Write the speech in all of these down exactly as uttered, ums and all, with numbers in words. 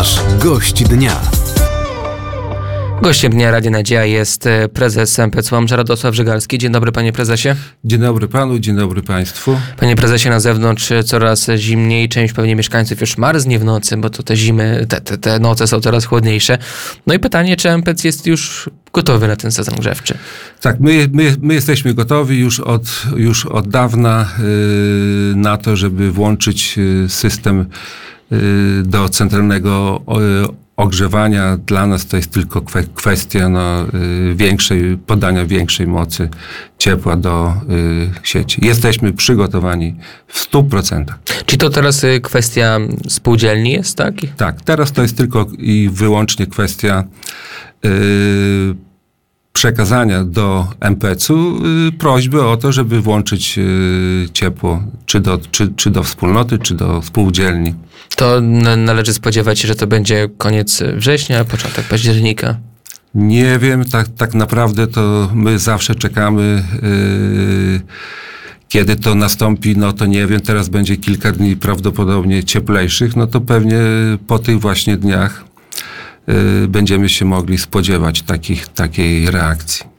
Nasz gość dnia. Gościem Dnia Radia Nadzieja jest prezes M P C Łomża Radosław Żygalski. Dzień dobry, panie prezesie. Dzień dobry panu, dzień dobry państwu. Panie prezesie, na zewnątrz coraz zimniej, część pewnie mieszkańców już marznie w nocy, bo to te zimy, te, te, te noce są coraz chłodniejsze. No i pytanie, czy M P C jest już gotowy na ten sezon grzewczy? Tak, my, my, my jesteśmy gotowi już od, już od dawna yy, na to, żeby włączyć yy, system yy, do centralnego yy, ogrzewania. Dla nas to jest tylko kwe, kwestia no, y, większej, podania większej mocy ciepła do y, sieci. Jesteśmy przygotowani w stu procentach. Czy to teraz y, kwestia spółdzielni jest, tak? Tak, teraz to jest tylko i wyłącznie kwestia y, przekazania do M P C-u y, prośby o to, żeby włączyć y, ciepło czy do, czy, czy do wspólnoty, czy do spółdzielni. To należy spodziewać się, że to będzie koniec września, początek października? Nie wiem, tak, tak naprawdę to my zawsze czekamy, yy, kiedy to nastąpi, no to nie wiem, teraz będzie kilka dni prawdopodobnie cieplejszych, no to pewnie po tych właśnie dniach yy, będziemy się mogli spodziewać takich, takiej reakcji.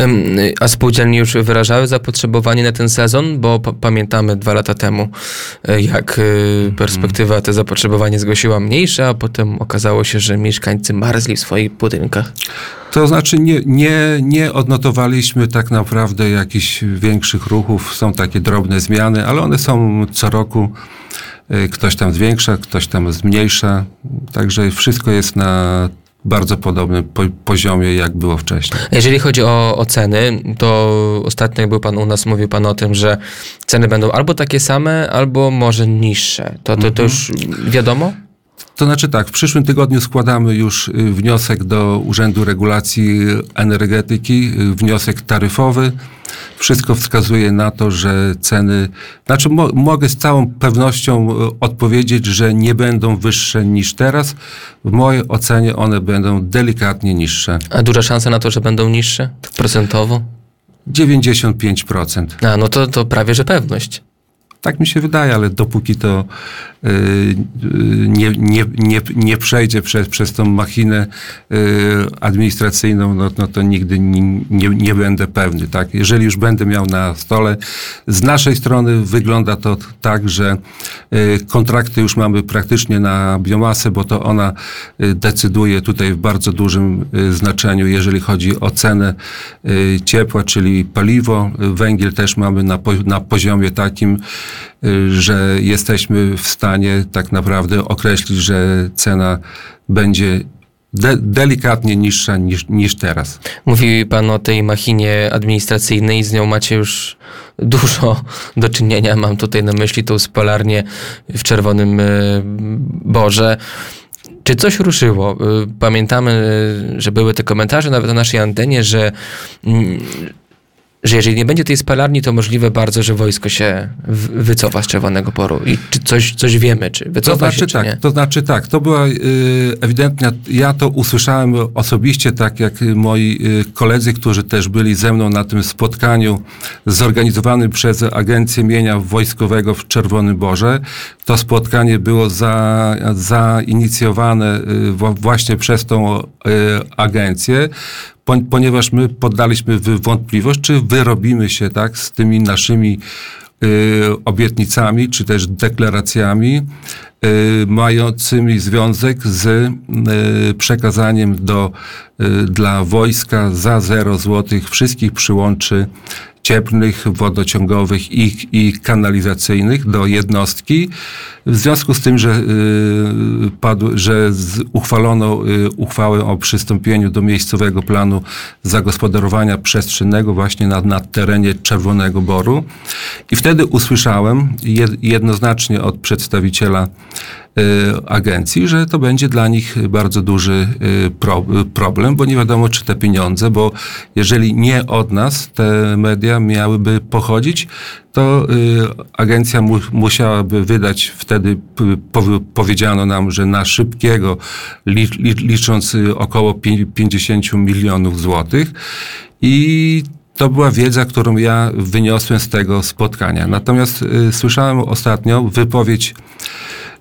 A spółdzielnie już wyrażały zapotrzebowanie na ten sezon? Bo p- pamiętamy dwa lata temu, jak y, perspektywa te zapotrzebowanie zgłosiła mniejsze, a potem okazało się, że mieszkańcy marzli w swoich budynkach. To znaczy nie, nie, nie odnotowaliśmy tak naprawdę jakichś większych ruchów. Są takie drobne zmiany, ale one są co roku. Ktoś tam zwiększa, ktoś tam zmniejsza. Także wszystko jest na bardzo podobnym po, poziomie, jak było wcześniej. Jeżeli chodzi o, o ceny, to ostatnio jak był pan u nas, mówił pan o tym, że ceny będą albo takie same, albo może niższe. To, to, to już wiadomo? To znaczy tak, w przyszłym tygodniu składamy już wniosek do Urzędu Regulacji Energetyki, wniosek taryfowy. Wszystko wskazuje na to, że ceny, znaczy mo, mogę z całą pewnością odpowiedzieć, że nie będą wyższe niż teraz. W mojej ocenie one będą delikatnie niższe. A duża szansa na to, że będą niższe? Tak procentowo? dziewięćdziesiąt pięć procent. A, no to, to prawie, że pewność. Tak mi się wydaje, ale dopóki to yy, nie, nie, nie, nie przejdzie przez, przez tą machinę yy, administracyjną, no, no to nigdy nie, nie, nie będę pewny. Tak? Jeżeli już będę miał na stole, z naszej strony wygląda to tak, że yy, kontrakty już mamy praktycznie na biomasę, bo to ona yy, decyduje tutaj w bardzo dużym yy, znaczeniu, jeżeli chodzi o cenę yy, ciepła, czyli paliwo. Węgiel też mamy na, po, na poziomie takim, że jesteśmy w stanie tak naprawdę określić, że cena będzie de- delikatnie niższa niż, niż teraz. Mówi pan o tej machinie administracyjnej, z nią macie już dużo do czynienia. Mam tutaj na myśli tą spalarnię w Czerwonym Borze. Czy coś ruszyło? Pamiętamy, że były te komentarze nawet na naszej antenie, że że jeżeli nie będzie tej spalarni, to możliwe bardzo, że wojsko się w- wycofa z Czerwonego Boru. I czy coś, coś wiemy, czy wycofa to znaczy się, czy tak, nie? To znaczy tak, to była y, ewidentnie, ja to usłyszałem osobiście, tak jak moi y, koledzy, którzy też byli ze mną na tym spotkaniu zorganizowanym przez Agencję Mienia Wojskowego w Czerwonym Borze. To spotkanie było za, zainicjowane y, w, właśnie przez tą y, agencję, ponieważ my poddaliśmy w wątpliwość, czy wyrobimy się tak z tymi naszymi y, obietnicami, czy też deklaracjami y, mającymi związek z y, przekazaniem do, y, dla wojska za zero złotych wszystkich przyłączy cieplnych, wodociągowych i, i kanalizacyjnych do jednostki. W związku z tym, że, y, padł, że z, uchwalono y, uchwałę o przystąpieniu do miejscowego planu zagospodarowania przestrzennego właśnie na, na terenie Czerwonego Boru. I wtedy usłyszałem jed, jednoznacznie od przedstawiciela y, agencji, że to będzie dla nich bardzo duży y, pro, y, problem, bo nie wiadomo, czy te pieniądze, bo jeżeli nie od nas te media miałyby pochodzić, to y, agencja mu, musiałaby wydać, wtedy p, po, powiedziano nam, że na Szybkiego li, li, licząc y, około pięćdziesiąt milionów złotych i to była wiedza, którą ja wyniosłem z tego spotkania. Natomiast y, słyszałem ostatnio wypowiedź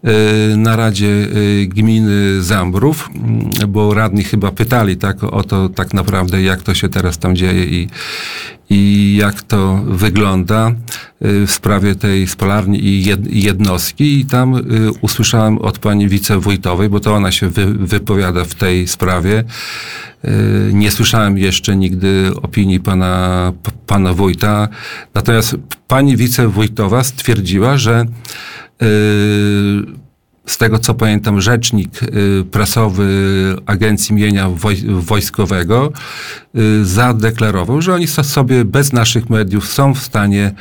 na Radzie Gminy Zambrów, bo radni chyba pytali tak, o to tak naprawdę, jak to się teraz tam dzieje i, i jak to wygląda w sprawie tej spalarni i jednostki. I tam usłyszałem od pani wicewójtowej, bo to ona się wy, wypowiada w tej sprawie. Nie słyszałem jeszcze nigdy opinii pana, pana wójta. Natomiast pani wicewójtowa stwierdziła, że z tego co pamiętam, rzecznik prasowy Agencji Mienia Wojskowego zadeklarował, że oni sobie bez naszych mediów są w stanie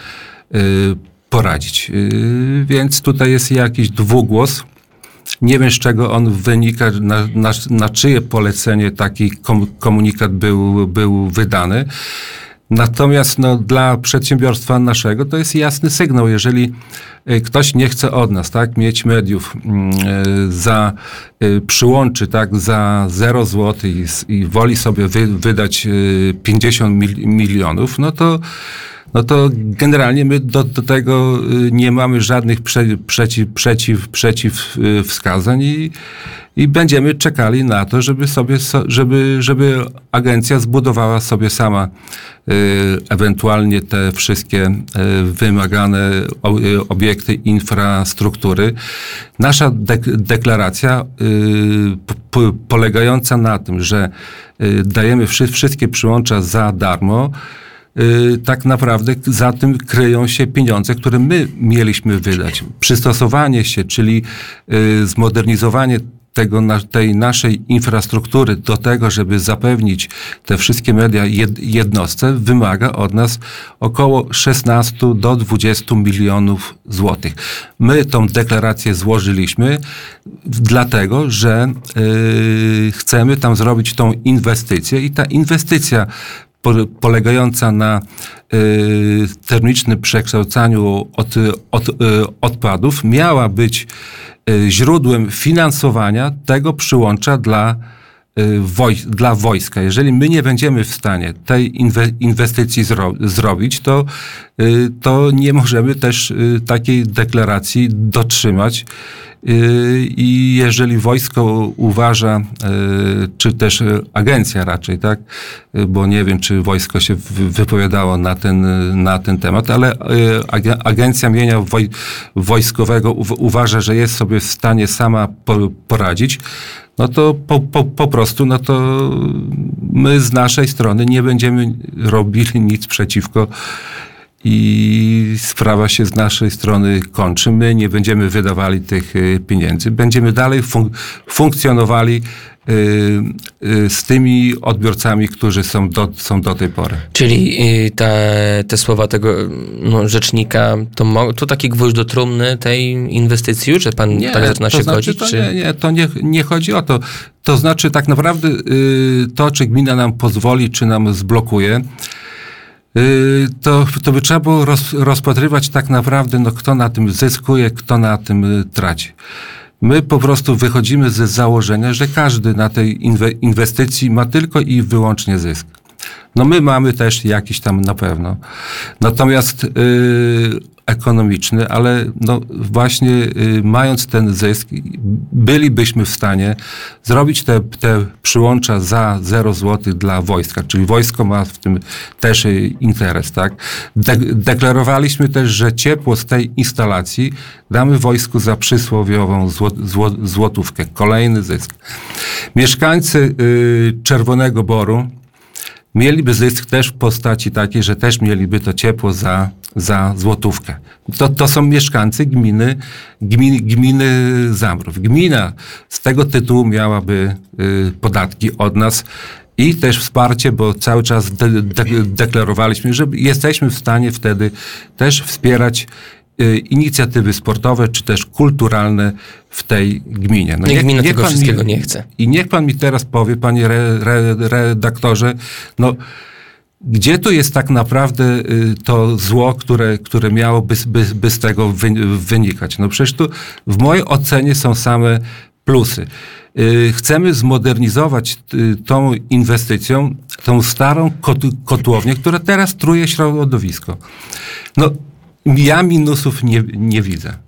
poradzić. Więc tutaj jest jakiś dwugłos. Nie wiem, z czego on wynika, na, na, na czyje polecenie taki komunikat był, był wydany. Natomiast no, dla przedsiębiorstwa naszego to jest jasny sygnał. Jeżeli ktoś nie chce od nas tak, mieć mediów y, za y, przyłączy tak, za zero złotych i, i woli sobie wy, wydać y, pięćdziesiąt mil, milionów, no to no to generalnie my do, do tego nie mamy żadnych prze, przeciw, przeciw, przeciwwskazań i, i będziemy czekali na to, żeby sobie, żeby, żeby agencja zbudowała sobie sama y, ewentualnie te wszystkie y, wymagane o, y, obiekty infrastruktury. Nasza dek- deklaracja y, po, polegająca na tym, że y, dajemy wszy- wszystkie przyłącza za darmo, tak naprawdę za tym kryją się pieniądze, które my mieliśmy wydać. Przystosowanie się, czyli zmodernizowanie tego, tej naszej infrastruktury do tego, żeby zapewnić te wszystkie media jednostce, wymaga od nas około szesnaście do dwudziestu milionów złotych. My tą deklarację złożyliśmy dlatego, że yy, chcemy tam zrobić tą inwestycję i ta inwestycja polegająca na y, termicznym przekształcaniu od, od, y, odpadów miała być y, źródłem finansowania tego przyłącza dla, y, woj, dla wojska. Jeżeli my nie będziemy w stanie tej inwe, inwestycji zro, zrobić, to, y, to nie możemy też y, takiej deklaracji dotrzymać. I jeżeli wojsko uważa, czy też agencja raczej, tak, bo nie wiem, czy wojsko się wypowiadało na ten, na ten temat, ale Agencja Mienia Wojskowego uważa, że jest sobie w stanie sama poradzić, no to po, po, po prostu, no to my z naszej strony nie będziemy robili nic przeciwko i sprawa się z naszej strony kończy. My nie będziemy wydawali tych pieniędzy. Będziemy dalej fun- funkcjonowali y, y, z tymi odbiorcami, którzy są do, są do tej pory. Czyli y, te, te słowa tego no, rzecznika, to, mo- to taki gwóźdź do trumny tej inwestycji, czy pan nie, tak zaczyna to się znaczy, godzić? To czy... Nie, nie, to nie, nie chodzi o to. To znaczy tak naprawdę y, to, czy gmina nam pozwoli, czy nam zblokuje, To, to by trzeba było roz, rozpatrywać tak naprawdę, no, kto na tym zyskuje, kto na tym traci. My po prostu wychodzimy z założenia, że każdy na tej inwe, inwestycji ma tylko i wyłącznie zysk. No my mamy też jakiś tam na pewno. Natomiast yy, ekonomiczny, ale no właśnie yy, mając ten zysk, bylibyśmy w stanie zrobić te, te przyłącza za zero złotych dla wojska, czyli wojsko ma w tym też interes, tak? De- deklarowaliśmy też, że ciepło z tej instalacji damy wojsku za przysłowiową zło- zło- złotówkę. Kolejny zysk. Mieszkańcy yy, Czerwonego Boru mieliby zysk też w postaci takiej, że też mieliby to ciepło za, za złotówkę. To, to są mieszkańcy gminy, gminy, gminy Zambrów. Gmina z tego tytułu miałaby y, podatki od nas i też wsparcie, bo cały czas de, de, deklarowaliśmy, że jesteśmy w stanie wtedy też wspierać y, inicjatywy sportowe, czy też kulturalne w tej gminie. No niech, niech gmina tego wszystkiego mi, nie chce. I niech pan mi teraz powie, panie re, re, redaktorze, no gdzie tu jest tak naprawdę y, to zło, które, które miałoby by, by z tego wy, wynikać? No przecież tu w mojej ocenie są same plusy. Y, chcemy zmodernizować y, tą inwestycją, tą starą kot, kotłownię, która teraz truje środowisko. No ja minusów nie, nie widzę.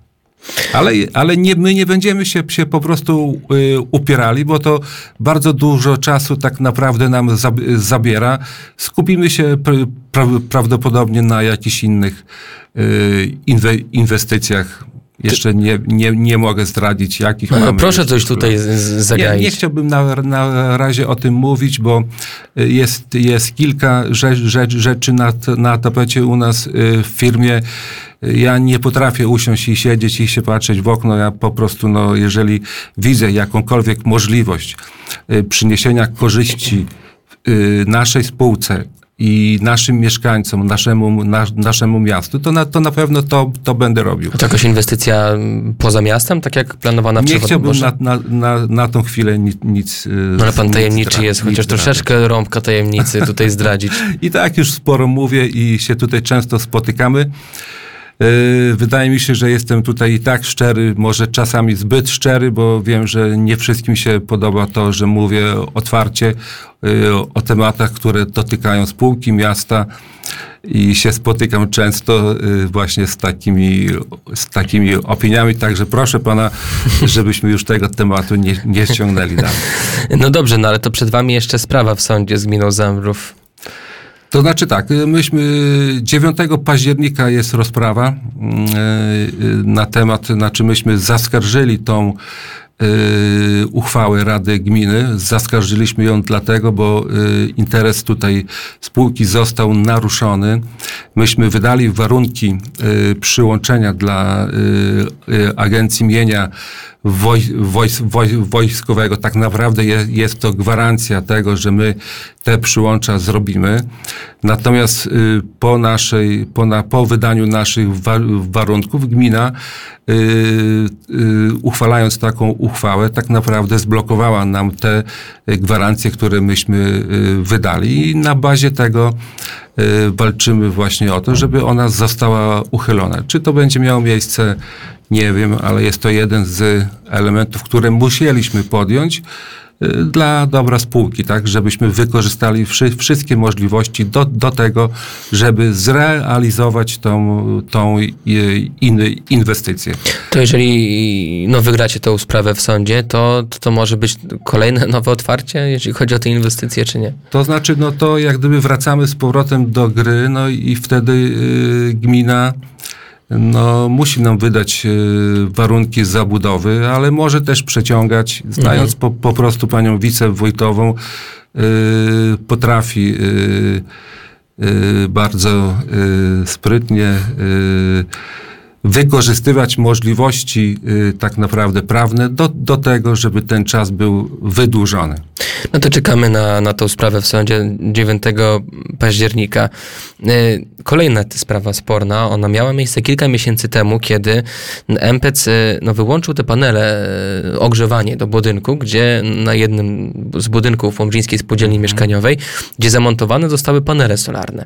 Ale, ale nie, my nie będziemy się, się po prostu y, upierali, bo to bardzo dużo czasu tak naprawdę nam zab, zabiera. Skupimy się pr, pra, prawdopodobnie na jakichś innych y, inwe, inwestycjach. Jeszcze nie, nie, nie mogę zdradzić, jakich no, mamy. Proszę coś tutaj zagaić. Nie, nie chciałbym na, na razie o tym mówić, bo jest, jest kilka rzecz, rzecz, rzeczy na, na tapecie u nas w firmie. Ja nie potrafię usiąść i siedzieć i się patrzeć w okno. Ja po prostu, no, jeżeli widzę jakąkolwiek możliwość przyniesienia korzyści naszej spółce i naszym mieszkańcom, naszemu, na, naszemu miastu, to na, to na pewno to, to będę robił. A to jakaś inwestycja poza miastem, tak jak planowana w Nie chciałbym na, na, na, na tą chwilę nic... nic no ale pan nic tajemniczy nic jest, chociaż nic troszeczkę rąbka tajemnicy tutaj zdradzić. I tak już sporo mówię i się tutaj często spotykamy. Wydaje mi się, że jestem tutaj i tak szczery, może czasami zbyt szczery, bo wiem, że nie wszystkim się podoba to, że mówię otwarcie o tematach, które dotykają spółki, miasta i się spotykam często właśnie z takimi, z takimi opiniami, także proszę pana, żebyśmy już tego tematu nie, nie ściągnęli dalej. No dobrze, no ale to przed wami jeszcze sprawa w sądzie z gminą Zambrów. To znaczy tak, myśmy dziewiątego października jest rozprawa na temat, znaczy myśmy zaskarżyli tą y, uchwałę Rady Gminy. Zaskarżyliśmy ją dlatego, bo y, interes tutaj spółki został naruszony. Myśmy wydali warunki y, przyłączenia dla y, y, Agencji Mienia Woj, woj, woj, wojskowego. Tak naprawdę jest, jest to gwarancja tego, że my te przyłącza zrobimy. Natomiast y, po naszej, po, na, po wydaniu naszych wa, warunków gmina y, y, uchwalając taką uchwałę, tak naprawdę zblokowała nam te gwarancje, które myśmy y, wydali i na bazie tego y, walczymy właśnie o to, żeby ona została uchylona. Czy to będzie miało miejsce? Nie wiem, ale jest to jeden z elementów, które musieliśmy podjąć y, dla dobra spółki, tak, żebyśmy wykorzystali wszy, wszystkie możliwości do, do tego, żeby zrealizować tą, tą in, inwestycję. To jeżeli no, wygracie tą sprawę w sądzie, to, to to może być kolejne nowe otwarcie, jeśli chodzi o te inwestycje, czy nie? To znaczy, no to jak gdyby wracamy z powrotem do gry, no i wtedy y, gmina no, musi nam wydać y, warunki zabudowy, ale może też przeciągać, znając mhm. po, po prostu panią wicewójtową, y, potrafi y, y, bardzo y, sprytnie y, wykorzystywać możliwości y, tak naprawdę prawne do, do tego, żeby ten czas był wydłużony. No to czekamy na, na tą sprawę w sądzie dziewiątego października. Y, kolejna sprawa sporna, ona miała miejsce kilka miesięcy temu, kiedy M P C no, wyłączył te panele, y, ogrzewanie do budynku, gdzie na jednym z budynków Łomżyńskiej Spółdzielni Mieszkaniowej, gdzie zamontowane zostały panele solarne.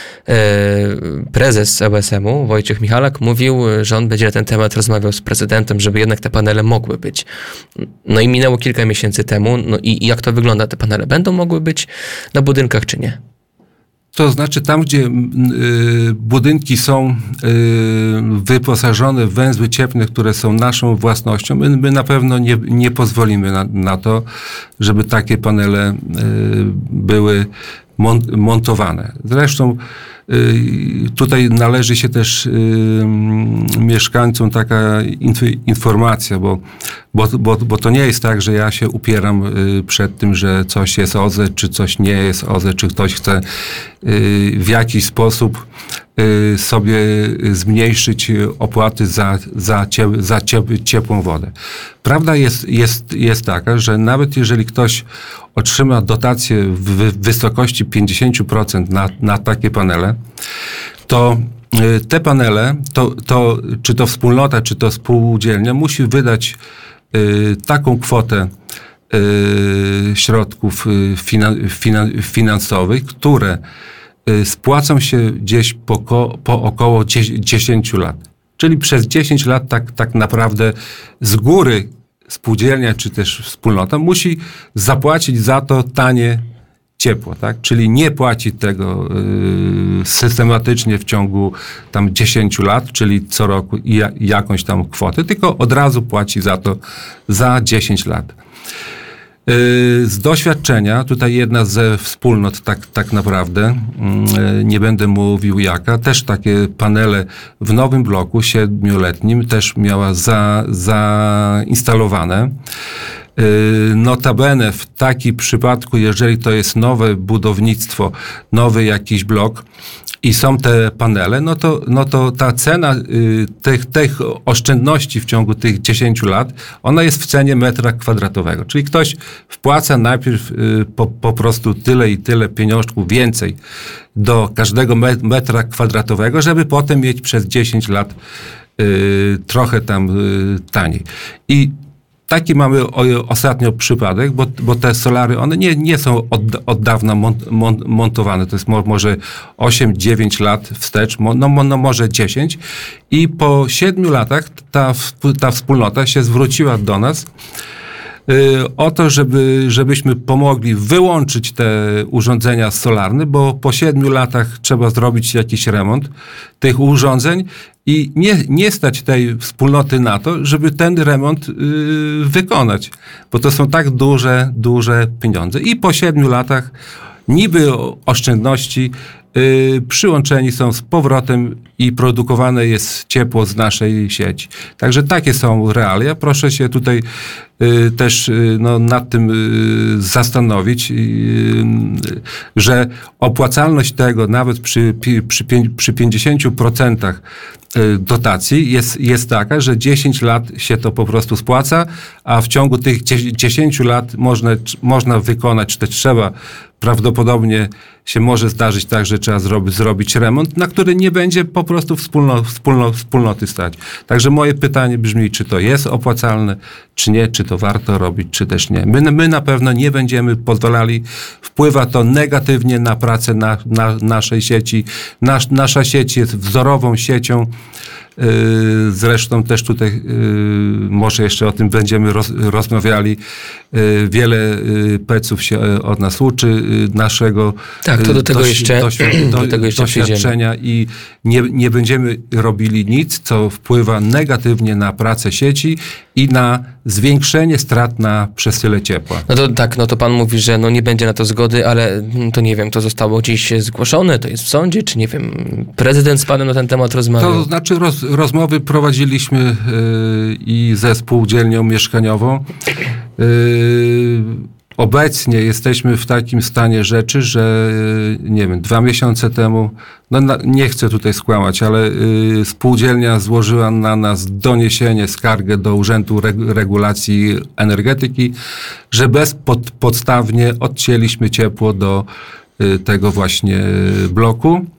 Prezes E U S M-u, Wojciech Michalak, mówił, że on będzie na ten temat rozmawiał z prezydentem, żeby jednak te panele mogły być. No i minęło kilka miesięcy temu. No i, i jak to wygląda? Te panele będą mogły być na budynkach, czy nie? To znaczy tam, gdzie y, budynki są y, wyposażone w węzły cieplne, które są naszą własnością, my, my na pewno nie, nie pozwolimy na, na to, żeby takie panele y, były montowane. Zresztą y, tutaj należy się też y, mieszkańcom taka inf, informacja, bo, bo, bo, bo to nie jest tak, że ja się upieram y, przed tym, że coś jest O Z E, czy coś nie jest O Z E, czy ktoś chce y, w jakiś sposób y, sobie zmniejszyć opłaty za, za, cie, za cie, ciepłą wodę. Prawda jest, jest, jest taka, że nawet jeżeli ktoś otrzyma dotację w wysokości pięćdziesiąt procent na, na takie panele, to te panele, to, to, czy to wspólnota, czy to spółdzielnia musi wydać y, taką kwotę y, środków finan, finan, finansowych, które y, spłacą się gdzieś po, po około dziesięć lat. Czyli przez dziesięć lat tak, tak naprawdę z góry spółdzielnia czy też wspólnota musi zapłacić za to tanie ciepło, tak? Czyli nie płaci tego y, systematycznie w ciągu tam dziesięciu lat, czyli co roku i jakąś tam kwotę, tylko od razu płaci za to za dziesięć lat. Z doświadczenia, tutaj jedna ze wspólnot tak, tak naprawdę, nie będę mówił jaka, też takie panele w nowym bloku siedmioletnim też miała za, zainstalowane. Notabene w takim przypadku, jeżeli to jest nowe budownictwo, nowy jakiś blok i są te panele, no to, no to ta cena y, tych, tych oszczędności w ciągu tych dziesięciu lat, ona jest w cenie metra kwadratowego. Czyli ktoś wpłaca najpierw y, po, po prostu tyle i tyle pieniążków więcej do każdego metra kwadratowego, żeby potem mieć przez dziesięć lat y, trochę tam y, taniej. I taki mamy ostatnio przypadek, bo, bo te solary, one nie, nie są od, od dawna mont, mont, montowane. To jest mo, może osiem dziewięć lat wstecz, no, no może dziesięć. I po siedmiu latach ta, ta wspólnota się zwróciła do nas y, o to, żeby, żebyśmy pomogli wyłączyć te urządzenia solarne, bo po siedmiu latach trzeba zrobić jakiś remont tych urządzeń. I nie, nie stać tej wspólnoty na to, żeby ten remont y, wykonać, bo to są tak duże, duże pieniądze. I po siedmiu latach niby oszczędności y, przyłączeni są z powrotem i produkowane jest ciepło z naszej sieci. Także takie są realia. Proszę się tutaj y, też y, no, nad tym y, zastanowić, y, że opłacalność tego nawet przy, przy, przy pięćdziesięciu procentach dotacji jest, jest taka, że dziesięć lat się to po prostu spłaca, a w ciągu tych dziesięciu lat można, można wykonać, czy też trzeba, prawdopodobnie się może zdarzyć tak, że trzeba zrobić, zrobić remont, na który nie będzie po prostu wspólno, wspólno, wspólnoty stać. Także moje pytanie brzmi, czy to jest opłacalne, czy nie, czy to warto robić, czy też nie. My, my na pewno nie będziemy pozwalali, wpływa to negatywnie na pracę na, na naszej sieci. Nasz, nasza sieć jest wzorową siecią. Zresztą też tutaj może jeszcze o tym będziemy roz, rozmawiali. Wiele peców się od nas uczy, naszego tak, to do tego doś, jeszcze, doś, do, do tego jeszcze doświadczenia i nie, nie będziemy robili nic, co wpływa negatywnie na pracę sieci i na zwiększenie strat na przesyle ciepła. No to tak, no to pan mówi, że no nie będzie na to zgody, ale to nie wiem, to zostało gdzieś zgłoszone, to jest w sądzie, czy nie wiem, prezydent z panem na ten temat rozmawiał? To znaczy roz, rozmowy prowadziliśmy yy, i ze spółdzielnią mieszkaniową. Yy, Obecnie jesteśmy w takim stanie rzeczy, że nie wiem, dwa miesiące temu, no na, nie chcę tutaj skłamać, ale y, spółdzielnia złożyła na nas doniesienie, skargę do Urzędu Reg- Regulacji Energetyki, że bezpodstawnie odcięliśmy ciepło do y, tego właśnie bloku. Y,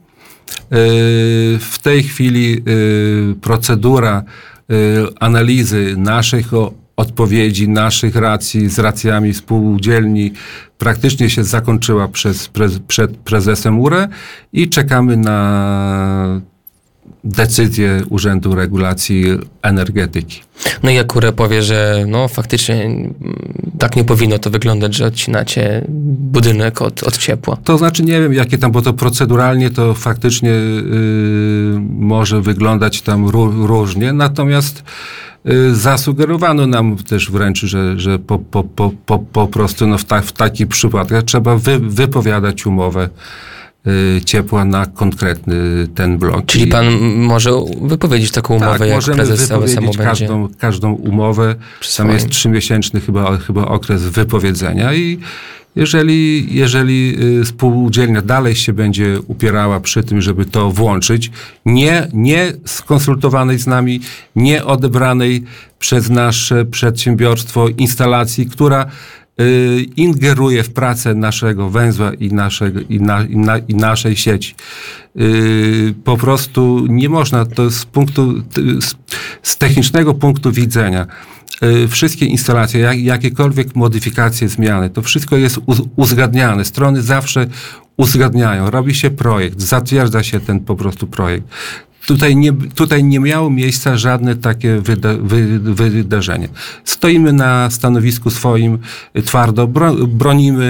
w tej chwili y, procedura y, analizy naszych odpowiedzi, naszych racji z racjami spółdzielni praktycznie się zakończyła przez, prez, przed prezesem U R E i czekamy na decyzję Urzędu Regulacji Energetyki. No i jak U R E powie, że no faktycznie tak nie powinno to wyglądać, że odcinacie budynek od, od ciepła. To znaczy nie wiem jakie tam, bo to proceduralnie to faktycznie yy, może wyglądać tam ró- różnie, natomiast zasugerowano nam też wręcz, że, że po, po, po, po, po prostu no w, ta, w takich przypadkach trzeba wy, wypowiadać umowę y, ciepła na konkretny ten blok. Czyli pan może wypowiedzieć taką umowę, tak, jak możemy prezes wypowiedzieć każdą, każdą umowę. Tam jest trzymiesięczny chyba, chyba okres wypowiedzenia i Jeżeli, jeżeli spółdzielnia dalej się będzie upierała przy tym, żeby to włączyć, nie, nie skonsultowanej z nami, nie odebranej przez nasze przedsiębiorstwo instalacji, która y, ingeruje w pracę naszego węzła i, naszego, i, na, i, na, i naszej sieci. Y, po prostu nie można, to z punktu, z, z technicznego punktu widzenia, wszystkie instalacje, jak, jakiekolwiek modyfikacje, zmiany, to wszystko jest uz, uzgadniane. Strony zawsze uzgadniają. Robi się projekt, zatwierdza się ten po prostu projekt. Tutaj nie, tutaj nie miało miejsca żadne takie wyda, wy, wydarzenie. Stoimy na stanowisku swoim twardo, bro, bronimy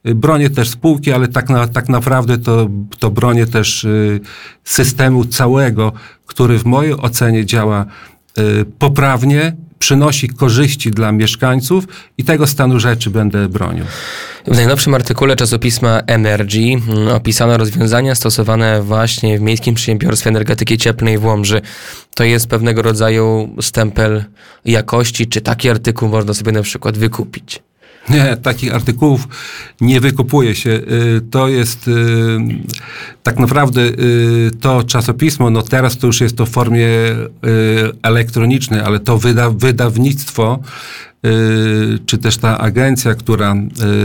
bronię też spółki, ale tak, na, tak naprawdę to, to bronię też systemu całego, który w mojej ocenie działa poprawnie, przynosi korzyści dla mieszkańców i tego stanu rzeczy będę bronił. W najnowszym artykule czasopisma Energy opisano rozwiązania stosowane właśnie w Miejskim Przedsiębiorstwie Energetyki Cieplnej w Łomży. To jest pewnego rodzaju stempel jakości, czy taki artykuł można sobie na przykład wykupić? Nie, takich artykułów nie wykupuje się. To jest tak naprawdę to czasopismo, no teraz to już jest to w formie elektronicznej, ale to wyda, wydawnictwo, czy też ta agencja, która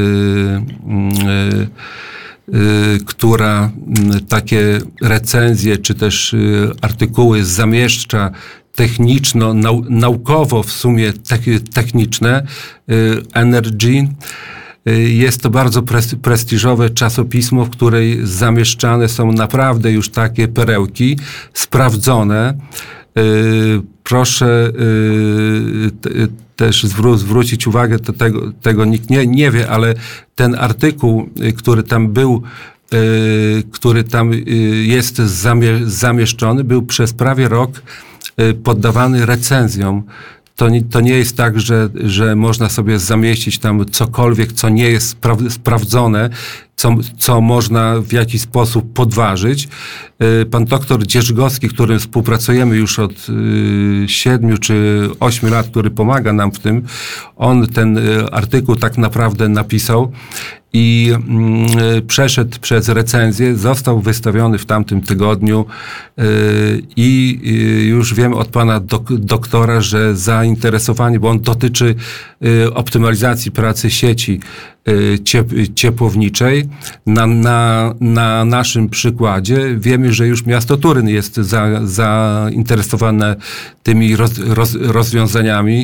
która takie recenzje, czy też artykuły zamieszcza techniczno, nau, naukowo w sumie techniczne, Energy. Jest to bardzo prestiżowe czasopismo, w której zamieszczane są naprawdę już takie perełki, sprawdzone. Proszę też zwró- zwrócić uwagę, to tego, tego nikt nie, nie wie, ale ten artykuł, który tam był, który tam jest zamie- zamieszczony, był przez prawie rok poddawany recenzjom. To nie, to nie jest tak, że, że można sobie zamieścić tam cokolwiek, co nie jest spra- sprawdzone, co, co można w jakiś sposób podważyć. Pan doktor Dzierżgowski, którym współpracujemy już od siedmiu czy ośmiu lat, który pomaga nam w tym, on ten artykuł tak naprawdę napisał i y, przeszedł przez recenzję, został wystawiony w tamtym tygodniu y, i y, już wiem od pana dok- doktora, że zainteresowanie, bo on dotyczy y, optymalizacji pracy sieci y, ciep- ciepłowniczej. Na, na, na naszym przykładzie wiemy, że już miasto Turyn jest za, zainteresowane tymi roz, roz, rozwiązaniami.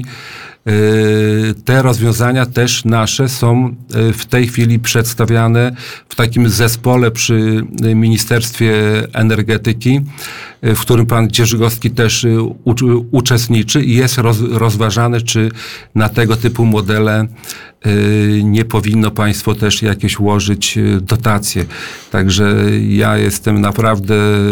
Te rozwiązania też nasze są w tej chwili przedstawiane w takim zespole przy Ministerstwie Energetyki, w którym pan Dzierżgowski też u, uczestniczy i jest roz, rozważane, czy na tego typu modele nie powinno państwo też jakieś łożyć dotacje. Także ja jestem naprawdę,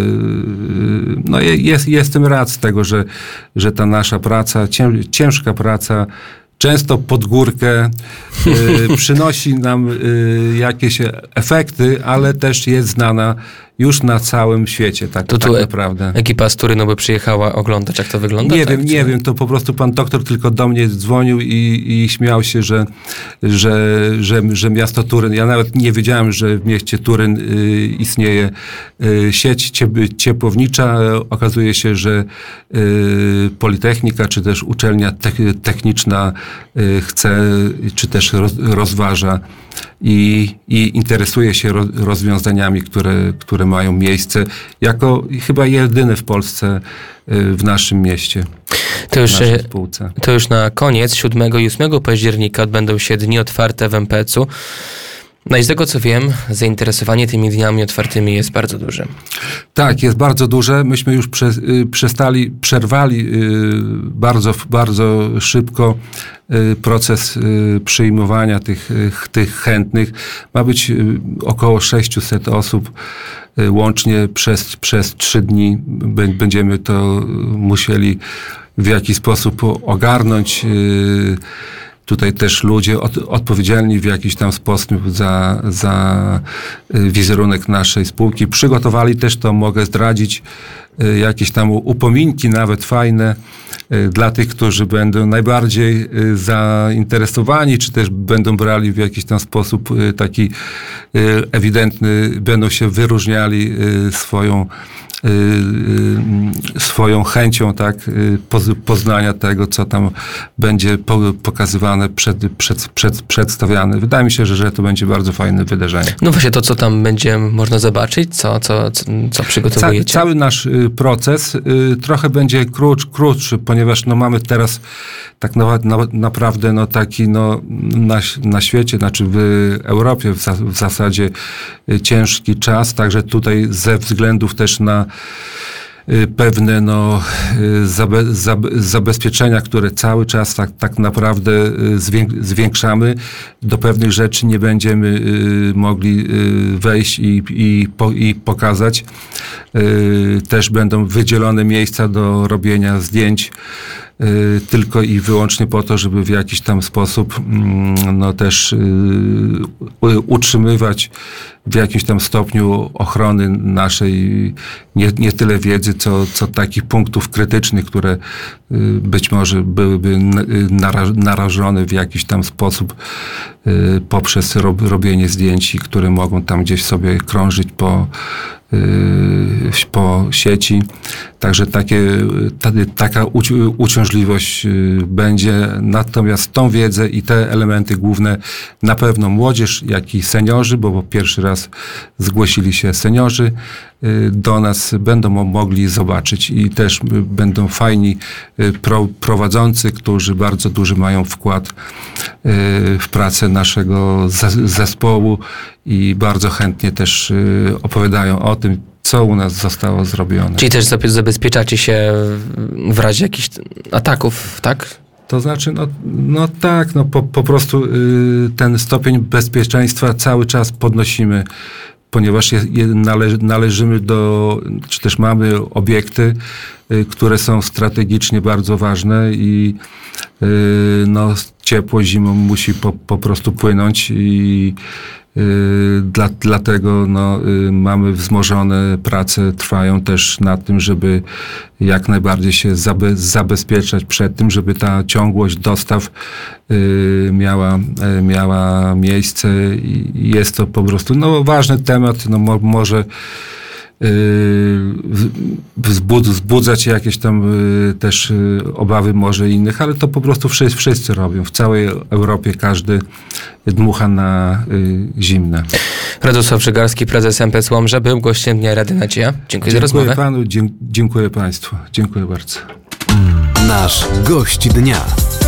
no jest, jestem rad z tego, że, że ta nasza praca, ciężka praca, często pod górkę y, przynosi nam y, jakieś efekty, ale też jest znana już na całym świecie, tak, to tak tu naprawdę. Ekipa z Turynu by przyjechała oglądać, jak to wygląda? Nie tak, wiem, czy... nie wiem, to po prostu pan doktor tylko do mnie dzwonił i, i śmiał się, że, że, że, że miasto Turyn, ja nawet nie wiedziałem, że w mieście Turyn y, istnieje y, sieć ciep, ciepłownicza. Okazuje się, że y, Politechnika, czy też uczelnia te, techniczna y, chce, czy też roz, rozważa i, i interesuje się ro, rozwiązaniami, które, które mają miejsce jako chyba jedyne w Polsce w naszym mieście. To już, to już na koniec, siódmego i ósmego października odbędą się dni otwarte w em pe ce u. No i z tego co wiem, zainteresowanie tymi dniami otwartymi jest bardzo duże. Tak, jest bardzo duże. Myśmy już prze, y, przestali, przerwali y, bardzo, bardzo szybko y, proces y, przyjmowania tych, y, tych chętnych. Ma być y, około sześćset osób y, łącznie przez, przez trzy dni. B- będziemy to musieli w jakiś sposób ogarnąć. Y, Tutaj też ludzie od, odpowiedzialni w jakiś tam sposób za, za wizerunek naszej spółki przygotowali też, to mogę zdradzić, jakieś tam upominki nawet fajne dla tych, którzy będą najbardziej zainteresowani, czy też będą brali w jakiś tam sposób taki ewidentny, będą się wyróżniali swoją swoją chęcią, tak, poznania tego, co tam będzie pokazywane, przed, przed, przed, przedstawiane. Wydaje mi się, że, że to będzie bardzo fajne wydarzenie. No właśnie, to co tam będzie można zobaczyć? Co, co, co, co przygotowujecie? Ca, cały nasz proces trochę będzie krótszy, krótszy, ponieważ no mamy teraz tak na, na, naprawdę no taki no na, na świecie, znaczy w Europie w, za, w zasadzie ciężki czas, także tutaj ze względów też na pewne no, zabe, zabe, zabezpieczenia, które cały czas tak, tak naprawdę zwiększamy. Do pewnych rzeczy nie będziemy mogli wejść i, i, po, i pokazać. Też będą wydzielone miejsca do robienia zdjęć tylko i wyłącznie po to, żeby w jakiś tam sposób no też utrzymywać w jakimś tam stopniu ochrony naszej nie, nie tyle wiedzy, co, co takich punktów krytycznych, które być może byłyby narażone w jakiś tam sposób poprzez robienie zdjęć, które mogą tam gdzieś sobie krążyć po po sieci. Także takie, ta, taka uciążliwość będzie. Natomiast tą wiedzę i te elementy główne na pewno młodzież, jak i seniorzy, bo pierwszy raz zgłosili się seniorzy do nas, będą mogli zobaczyć i też będą fajni pro, prowadzący, którzy bardzo duży mają wkład w pracę naszego zespołu i bardzo chętnie też opowiadają o tym, co u nas zostało zrobione. Czyli też zabezpieczacie się w razie jakichś ataków, tak? To znaczy, no, no tak, no po, po prostu y, ten stopień bezpieczeństwa cały czas podnosimy, ponieważ je, je nale, należymy do, czy też mamy obiekty, y, które są strategicznie bardzo ważne i y, no, ciepło zimą musi po, po prostu płynąć i Yy, dla, dlatego no, yy, mamy wzmożone prace, trwają też nad tym, żeby jak najbardziej się zabe, zabezpieczać przed tym, żeby ta ciągłość dostaw yy, miała, yy, miała miejsce i jest to po prostu no, ważny temat, no, mo, może Wzbud, wzbudzać jakieś tam y, też y, obawy może innych, ale to po prostu wszyscy, wszyscy robią. W całej Europie każdy dmucha na y, zimne. Radosław Żygarski, prezes M P S Łomża, był gościem Dnia Rady Nadzieja. Dziękuję, dziękuję za rozmowę. Dziękuję panu, dzie- dziękuję państwu. Dziękuję bardzo. Nasz gość dnia.